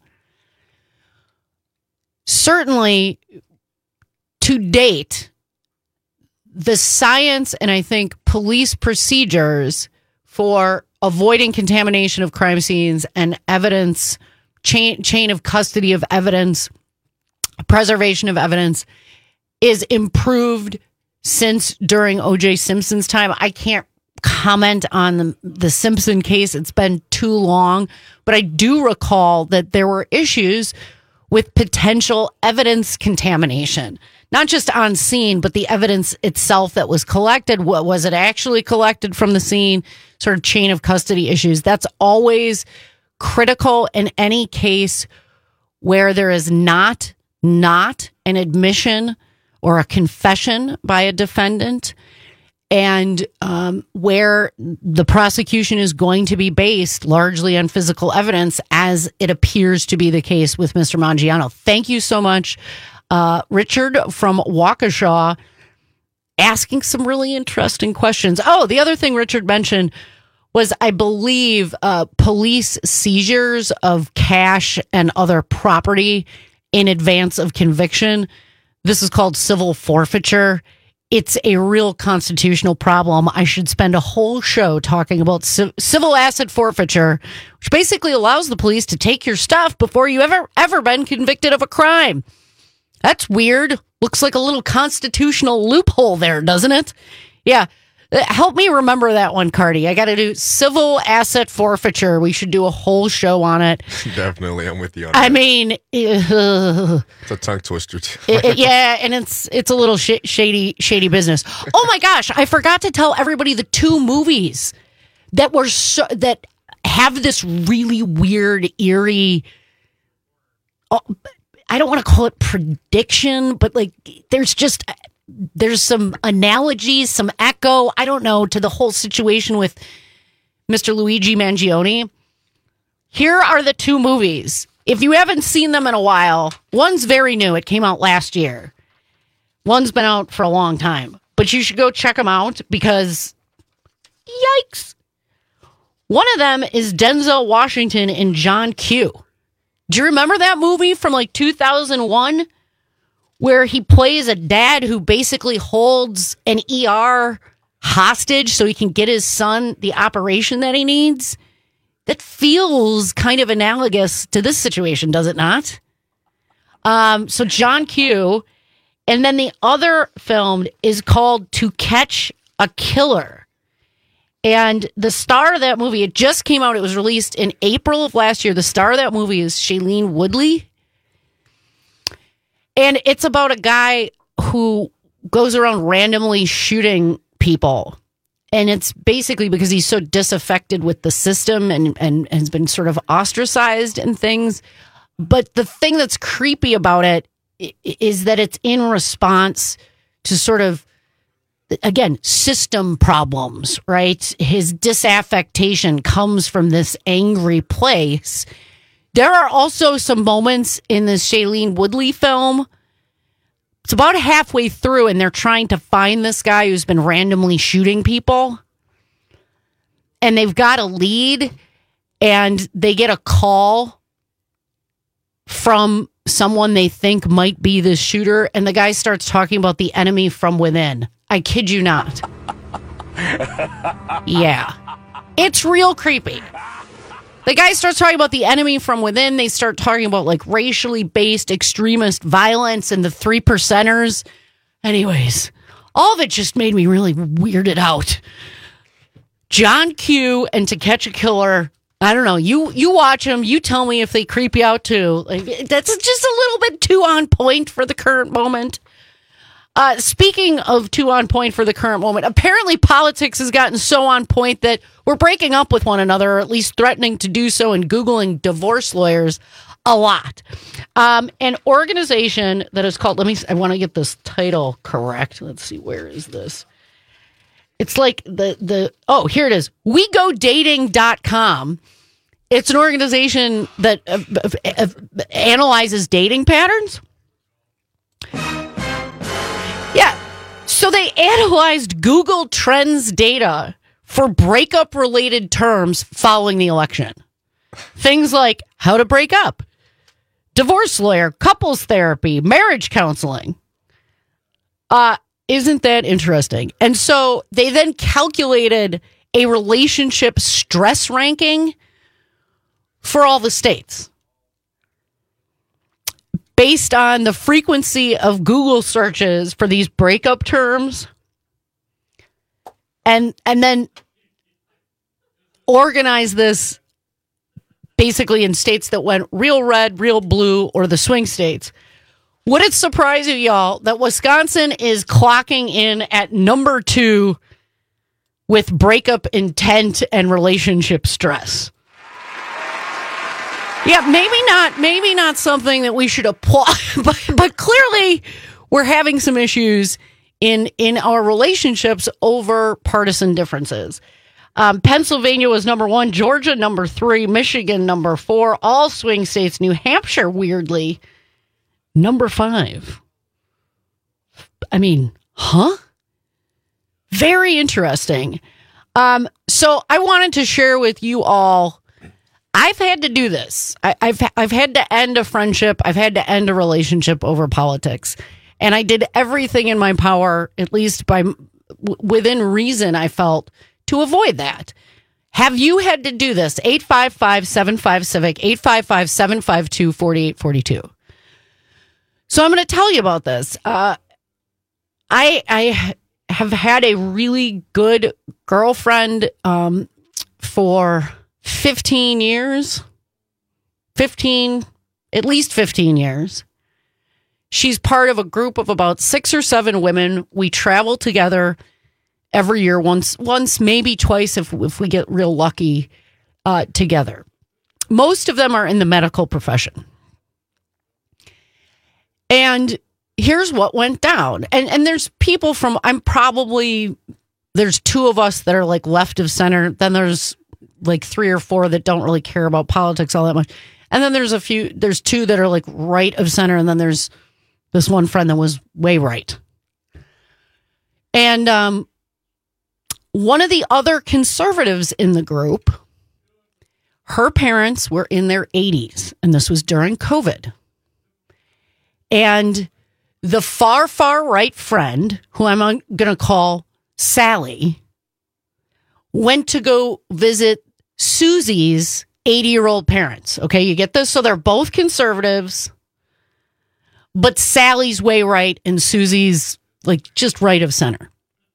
Certainly, to date, the science and I think police procedures for avoiding contamination of crime scenes and evidence, chain of custody of evidence, preservation of evidence is improved since during O.J. Simpson's time. I can't comment on the Simpson case. It's been too long, but I do recall that there were issues with potential evidence contamination. not just on scene, but the evidence itself that was collected. What was it actually collected from the scene? Sort of chain of custody issues. That's always critical in any case where there is not an admission or a confession by a defendant, and where the prosecution is going to be based largely on physical evidence, as it appears to be the case with Mr. Mangiano. Thank you so much, Richard from Waukesha, asking some really interesting questions. Oh, the other thing Richard mentioned was, I believe, police seizures of cash and other property in advance of conviction. This is called civil forfeiture. It's a real constitutional problem. I should spend a whole show talking about civil asset forfeiture, which basically allows the police to take your stuff before you ever been convicted of a crime. That's weird. Looks like a little constitutional loophole there, doesn't it? Yeah. Help me remember that one, Cardi. I got to do civil asset forfeiture. We should do a whole show on it. Definitely, I'm with you on that. I mean, it's a tongue twister. Yeah, and it's a little shady business. Oh my gosh, I forgot to tell everybody the two movies that that have this really weird, eerie. I don't want to call it prediction, but like there's some analogies, some echo, I don't know, to the whole situation with Mr. Luigi Mangione. Here are the two movies. If you haven't seen them in a while, one's very new. It came out last year. One's been out for a long time. But you should go check them out because, yikes. One of them is Denzel Washington and John Q. Do you remember that movie from like 2001? Where he plays a dad who basically holds an ER hostage so he can get his son the operation that he needs? That feels kind of analogous to this situation, does it not? So John Q. And then the other film is called To Catch a Killer. And the star of that movie, it just came out. It was released in April of last year. The star of that movie is Shailene Woodley. And it's about a guy who goes around randomly shooting people. And it's basically because he's so disaffected with the system and has been sort of ostracized and things. But the thing that's creepy about it is that it's in response to sort of, again, system problems, right? His disaffection comes from this angry place. There are also some moments in this Shailene Woodley film. It's about halfway through, and they're trying to find this guy who's been randomly shooting people. And they've got a lead, and they get a call from someone they think might be the shooter, and the guy starts talking about the enemy from within. I kid you not. Yeah. It's real creepy. The guy starts talking about the enemy from within. They start talking about like racially based extremist violence and the 3%ers. Anyways, all of it just made me really weirded out. John Q and To Catch a Killer. I don't know. You watch them. You tell me if they creep you out too. Like, that's just a little bit too on point for the current moment. Speaking of too on point for the current moment, apparently politics has gotten so on point that we're breaking up with one another, or at least threatening to do so, and Googling divorce lawyers a lot. An organization that is called, I want to get this title correct. Let's see, where is this? It's like here it is. WeGoDating.com. It's an organization that analyzes dating patterns. Yeah. So they analyzed Google Trends data for breakup-related terms following the election. Things like how to break up, divorce lawyer, couples therapy, marriage counseling. Isn't that interesting? And so they then calculated a relationship stress ranking for all the states, based on the frequency of Google searches for these breakup terms, and then organize this basically in states that went real red, real blue, or the swing states. Would it surprise you, y'all, that Wisconsin is clocking in at number 2 with breakup intent and relationship stress? Yeah, maybe not something that we should applaud, but clearly we're having some issues in our relationships over partisan differences. Pennsylvania was number 1, Georgia number 3, Michigan number 4, all swing states. New Hampshire, weirdly, number 5. I mean, huh? Very interesting. So I wanted to share with you all. I've had to do this. I've had to end a friendship. I've had to end a relationship over politics, and I did everything in my power, at least within reason, I felt, to avoid that. Have you had to do this? 855-75-CIVIC, 855-752-4842. So I'm going to tell you about this. I have had a really good girlfriend for 15 years. At least 15 years. She's part of a group of about 6 or 7 women. We travel together every year, once, maybe twice if we get real lucky, together. Most of them are in the medical profession. And here's what went down. And there's people from, there's 2 of us that are like left of center. Then there's like 3 or 4 that don't really care about politics all that much. And then there's 2 that are like right of center. And then there's this one friend that was way right. And one of the other conservatives in the group, her parents were in their 80s, and this was during COVID. And the far, far right friend, who I'm going to call Sally, went to go visit Susie's 80-year-old parents. Okay, you get this? So they're both conservatives, but Sally's way right and Susie's like just right of center.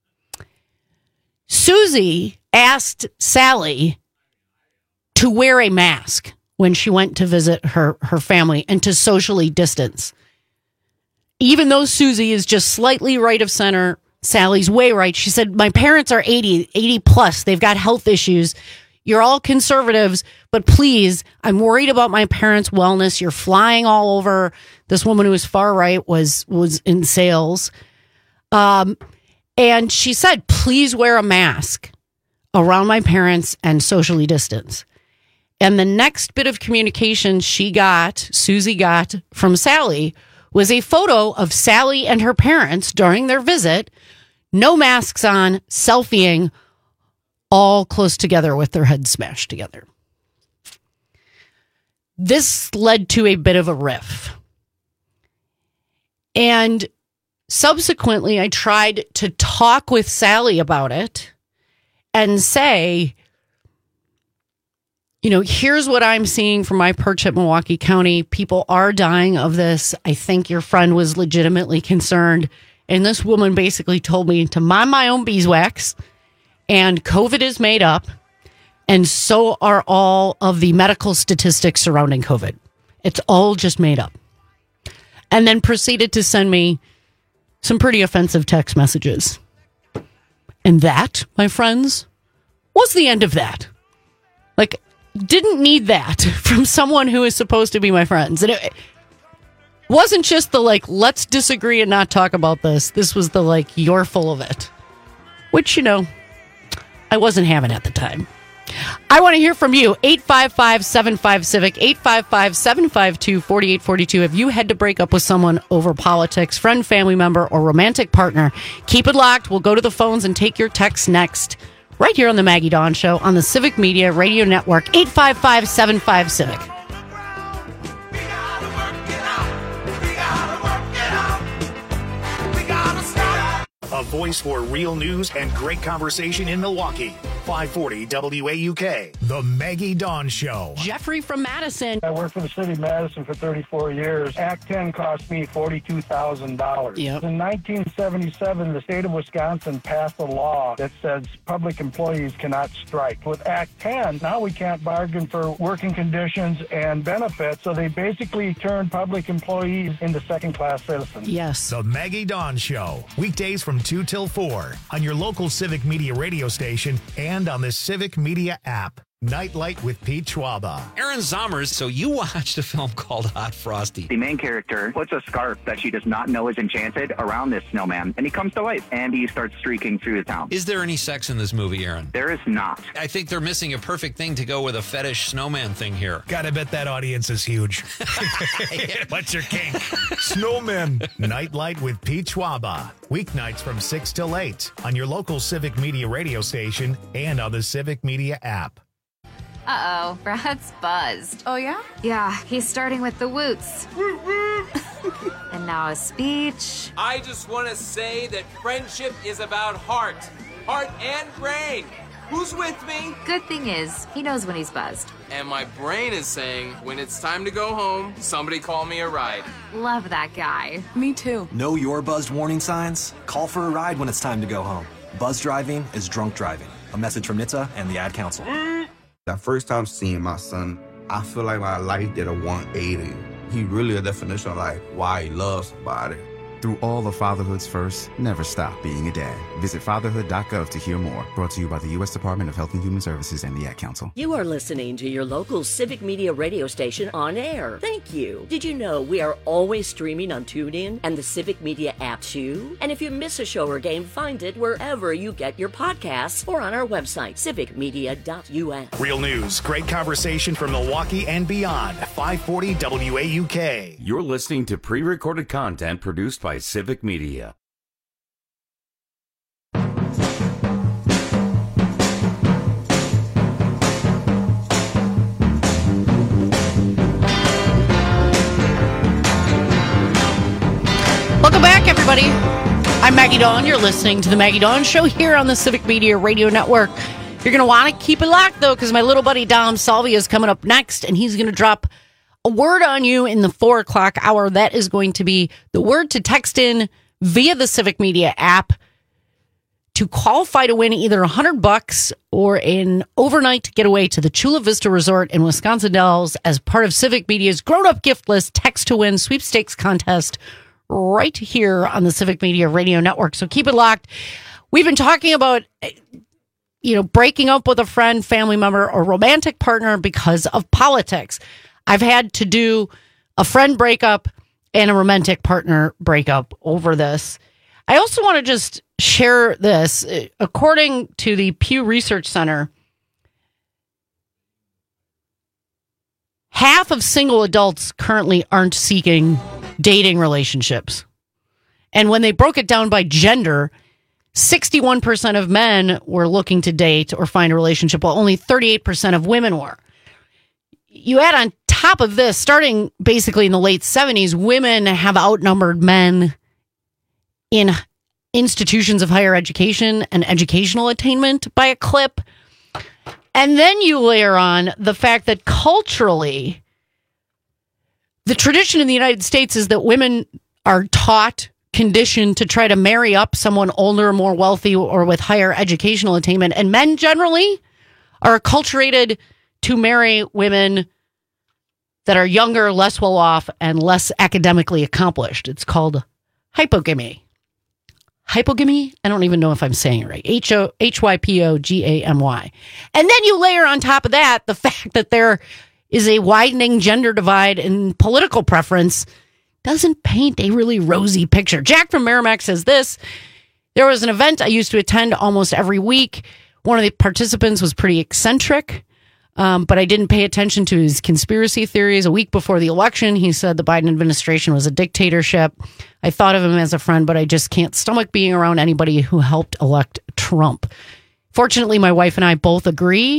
Susie asked Sally to wear a mask when she went to visit her family and to socially distance. Even though Susie is just slightly right of center, Sally's way right. She said, my parents are 80 plus. They've got health issues. You're all conservatives, but please, I'm worried about my parents' wellness. You're flying all over. This woman who was far right was in sales. And she said, please wear a mask around my parents and socially distance. And the next bit of communication Susie got from Sally, was a photo of Sally and her parents during their visit, no masks on, selfieing, all close together with their heads smashed together. This led to a bit of a riff. And subsequently, I tried to talk with Sally about it and say, here's what I'm seeing from my perch at Milwaukee County. People are dying of this. I think your friend was legitimately concerned. And this woman basically told me to mind my own beeswax. And COVID is made up. And so are all of the medical statistics surrounding COVID. It's all just made up. And then proceeded to send me some pretty offensive text messages. And that, my friends, was the end of that. Like, didn't need that from someone who is supposed to be my friends. And it wasn't just the let's disagree and not talk about this. This was the you're full of it. Which, I wasn't having at the time. I want to hear from you. 855-75-CIVIC, 855-752-4842. Have you had to break up with someone over politics, friend, family member, or romantic partner? Keep it locked. We'll go to the phones and take your texts next. Right here on the Maggie Dawn Show on the Civic Media Radio Network, 855-75-CIVIC. A voice for real news and great conversation in Milwaukee. 540 WAUK. The Maggie Dawn Show. Jeffrey from Madison. I worked for the city of Madison for 34 years. Act 10 cost me $42,000. Yep. In 1977, the state of Wisconsin passed a law that says public employees cannot strike. With Act 10, now we can't bargain for working conditions and benefits, so they basically turned public employees into second-class citizens. Yes. The Maggie Dawn Show. Weekdays from 2 till 4 on your local Civic Media radio station and on the Civic Media app. Nightlight with Pete Schwaba. Aaron Zommers, so you watched a film called Hot Frosty. The main character puts a scarf that she does not know is enchanted around this snowman, and he comes to life, and he starts streaking through the town. Is there any sex in this movie, Aaron? There is not. I think they're missing a perfect thing to go with a fetish snowman thing here. Gotta bet that audience is huge. What's your kink? Snowmen. Nightlight with Pete Schwaba. Weeknights from 6 till 8 on your local Civic Media radio station and on the Civic Media app. Uh-oh, Brad's buzzed. Oh, yeah? Yeah, he's starting with the woots. And now a speech. I just want to say that friendship is about heart and brain. Who's with me? Good thing is, he knows when he's buzzed. And my brain is saying, when it's time to go home, somebody call me a ride. Love that guy. Me too. Know your buzzed warning signs? Call for a ride when it's time to go home. Buzz driving is drunk driving. A message from NHTSA and the Ad Council. That first time seeing my son, I feel like my life did a 180. He really a definition of like why he loves somebody. Through all of fatherhood's first, never stop being a dad. Visit fatherhood.gov to hear more. Brought to you by the U.S. Department of Health and Human Services and the Ad Council. You are listening to your local Civic Media radio station on air. Thank you. Did you know we are always streaming on TuneIn and the Civic Media app too? And if you miss a show or game, find it wherever you get your podcasts or on our website, civicmedia.us. Real news, great conversation from Milwaukee and beyond. 540 WAUK. You're listening to pre-recorded content produced by Civic Media. Welcome back, everybody. I'm Maggie Dawn. You're listening to the Maggie Dawn Show here on the Civic Media Radio Network. You're going to want to keep it locked, though, because my little buddy Dom Salvia is coming up next, and he's going to drop a word on you in the 4 o'clock hour. That is going to be the word to text in via the Civic Media app to qualify to win either $100 or an overnight getaway to the Chula Vista Resort in Wisconsin Dells as part of Civic Media's grown-up gift list text to win sweepstakes contest right here on the Civic Media Radio Network. So keep it locked. We've been talking about, breaking up with a friend, family member, or romantic partner because of politics. I've had to do a friend breakup and a romantic partner breakup over this. I also want to just share this. According to the Pew Research Center, half of single adults currently aren't seeking dating relationships. And when they broke it down by gender, 61% of men were looking to date or find a relationship, while only 38% of women were. You add on top of this, starting basically in the late 70s, women have outnumbered men in institutions of higher education and educational attainment by a clip. And then you layer on the fact that culturally, the tradition in the United States is that women are taught, conditioned to try to marry up someone older, more wealthy, or with higher educational attainment. And men generally are acculturated to marry women that are younger, less well off, and less academically accomplished. It's called hypogamy. Hypogamy? I don't even know if I'm saying it right. Hypogamy. And then you layer on top of that the fact that there is a widening gender divide in political preference doesn't paint a really rosy picture. Jack from Merrimack says this: there was an event I used to attend almost every week. One of the participants was pretty eccentric, but I didn't pay attention to his conspiracy theories. A week before the election, he said the Biden administration was a dictatorship. I thought of him as a friend, but I just can't stomach being around anybody who helped elect Trump. Fortunately, my wife and I both agree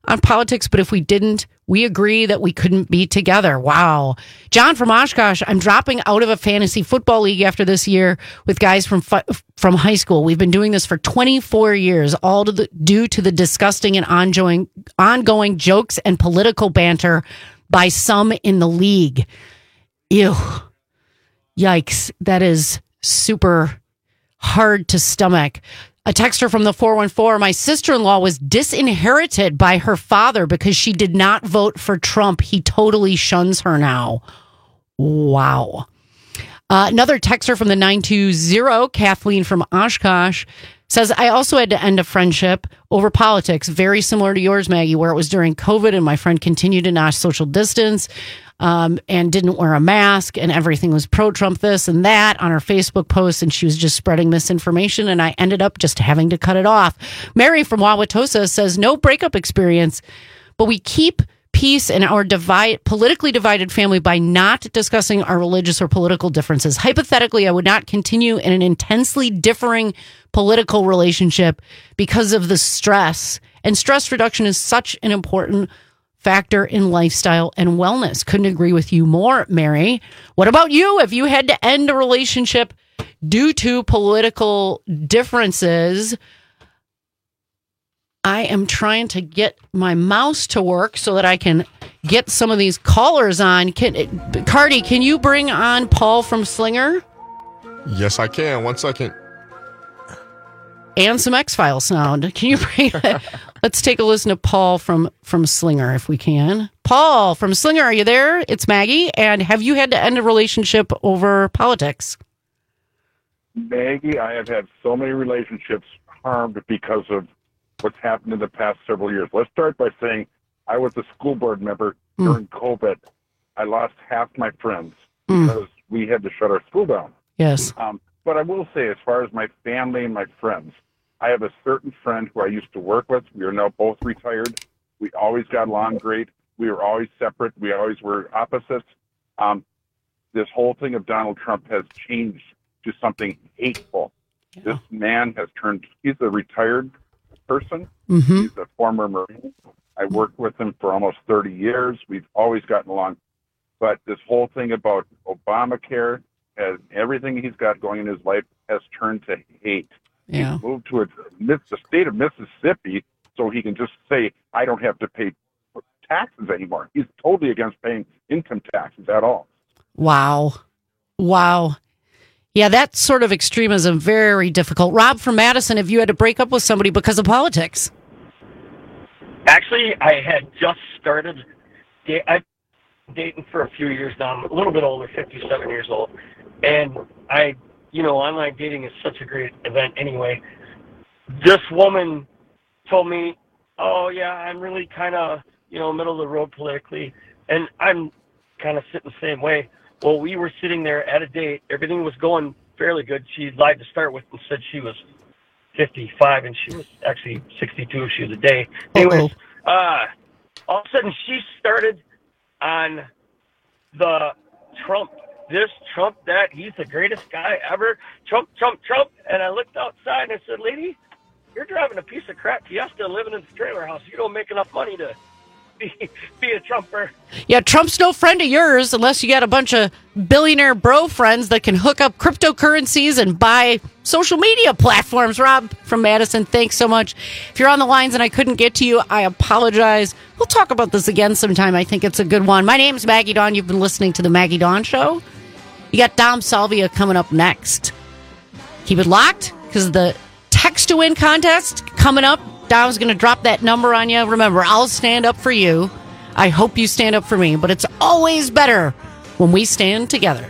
on politics, but if we didn't, we agree that we couldn't be together. Wow. John from Oshkosh, I'm dropping out of a fantasy football league after this year with guys from high school. We've been doing this for 24 years, all due to the disgusting and ongoing jokes and political banter by some in the league. Ew. Yikes. That is super hard to stomach. A texter from the 414, my sister-in-law was disinherited by her father because she did not vote for Trump. He totally shuns her now. Wow. Another texter from the 920, Kathleen from Oshkosh, says, I also had to end a friendship over politics, very similar to yours, Maggie, where it was during COVID and my friend continued to not social distance and didn't wear a mask and everything was pro-Trump this and that on her Facebook post, and she was just spreading misinformation, and I ended up just having to cut it off. Mary from Wauwatosa says, no breakup experience, but we keep peace in our politically divided family by not discussing our religious or political differences. Hypothetically, I would not continue in an intensely differing political relationship because of the stress, and stress reduction is such an important factor in lifestyle and wellness. Couldn't agree with you more, Mary. What about you? If you had to end a relationship due to political differences, I am trying to get my mouse to work so that I can get some of these callers on. Cardi, can you bring on Paul from Slinger? Yes, I can. 1 second. And some X-Files sound. Can you bring that? Let's take a listen to Paul from Slinger if we can. Paul from Slinger, are you there? It's Maggie. And have you had to end a relationship over politics? Maggie, I have had so many relationships harmed because of what's happened in the past several years. Let's start by saying I was a school board member during COVID. I lost half my friends because we had to shut our school down. Yes. But I will say, as far as my family and my friends, I have a certain friend who I used to work with. We are now both retired. We always got along great. We were always separate. We always were opposites. This whole thing of Donald Trump has changed to something hateful. Yeah. This man has turned, he's a retired person. Mm-hmm. He's a former Marine. I worked with him for almost 30 years. We've always gotten along. But this whole thing about Obamacare, has everything he's got going in his life has turned to hate. Yeah. He's moved to the state of Mississippi so he can just say, I don't have to pay taxes anymore. He's totally against paying income taxes at all. Wow. Yeah, that sort of extremism, very difficult. Rob from Madison, have you had to break up with somebody because of politics? Actually, I had just started. I've been dating for a few years now. I'm a little bit older, 57 years old. And online dating is such a great event anyway. This woman told me, oh, yeah, I'm really kind of, middle of the road politically. And I'm kind of sitting the same way. Well, we were sitting there at a date. Everything was going fairly good. She lied to start with and said she was 55, and she was actually 62. She was a day. Anyways, all of a sudden she started on the Trump this, Trump that, he's the greatest guy ever, Trump. And I looked outside and I said, lady, you're driving a piece of crap Fiesta living in the trailer house. You don't make enough money to be a Trumper. Yeah, Trump's no friend of yours unless you got a bunch of billionaire bro friends that can hook up cryptocurrencies and buy social media platforms. Rob from Madison, thanks so much. If you're on the lines and I couldn't get to you, I apologize. We'll talk about this again sometime. I think it's a good one. My name's Maggie Dawn. You've been listening to The Maggie Dawn Show. You got Dom Salvia coming up next. Keep it locked because the text to win contest coming up. Dom's going to drop that number on you. Remember, I'll stand up for you. I hope you stand up for me, but it's always better when we stand together.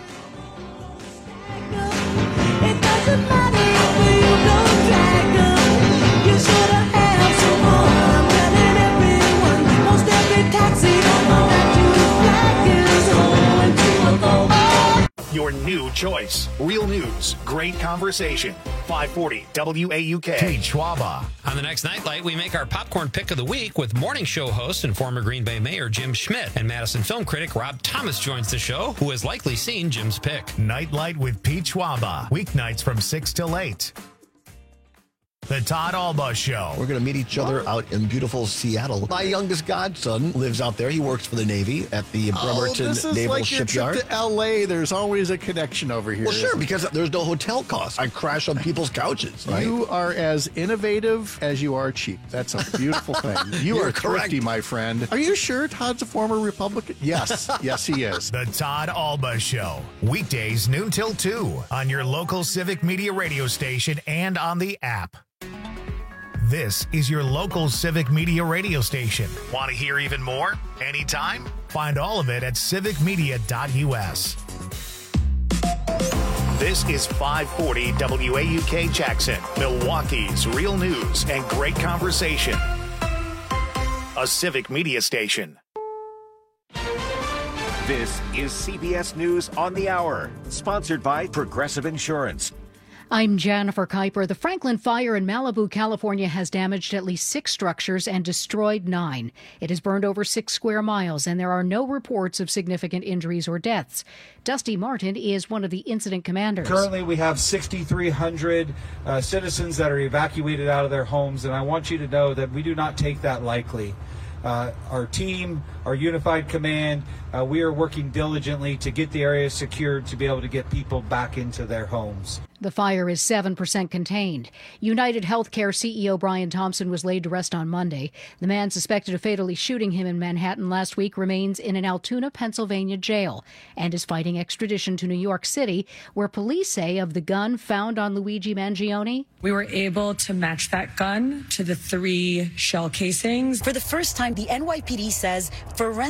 Your new choice. Real news, great conversation. 540 WAUK. Pete Schwaba. On the next Nightlight, we make our popcorn pick of the week with morning show host and former Green Bay Mayor Jim Schmidt. And Madison film critic Rob Thomas joins the show, who has likely seen Jim's pick. Nightlight with Pete Schwaba. Weeknights from 6 till 8. The Todd Alba Show. We're going to meet each other out in beautiful Seattle. My youngest godson lives out there. He works for the Navy at the Bremerton this is Naval like Shipyard. Your trip to L.A. There's always a connection over here. Well, sure, because there's no hotel costs. I crash on people's couches, right? You are as innovative as you are cheap. That's a beautiful thing. You are thrifty, my friend. Are you sure Todd's a former Republican? Yes. Yes, he is. The Todd Alba Show. Weekdays noon till 2 on your local Civic Media radio station and on the app. This is your local Civic Media radio station. Want to hear even more? Anytime? Find all of it at civicmedia.us. This is 540 WAUK Jackson, Milwaukee's real news and great conversation. A Civic Media station. This is CBS News on the Hour, sponsored by Progressive Insurance. I'm Jennifer Kuiper. The Franklin fire in Malibu, California has damaged at least 6 structures and destroyed 9. It has burned over 6 square miles, and there are no reports of significant injuries or deaths. Dusty Martin is one of the incident commanders. Currently, we have 6,300 citizens that are evacuated out of their homes, and I want you to know that we do not take that lightly. Our team, our unified command, we are working diligently to get the area secured to be able to get people back into their homes. The fire is 7% contained. United Healthcare CEO Brian Thompson was laid to rest on Monday. The man suspected of fatally shooting him in Manhattan last week remains in an Altoona, Pennsylvania jail and is fighting extradition to New York City, where police say of the gun found on Luigi Mangione. We were able to match that gun to the 3 shell casings. For the first time, the NYPD says forensic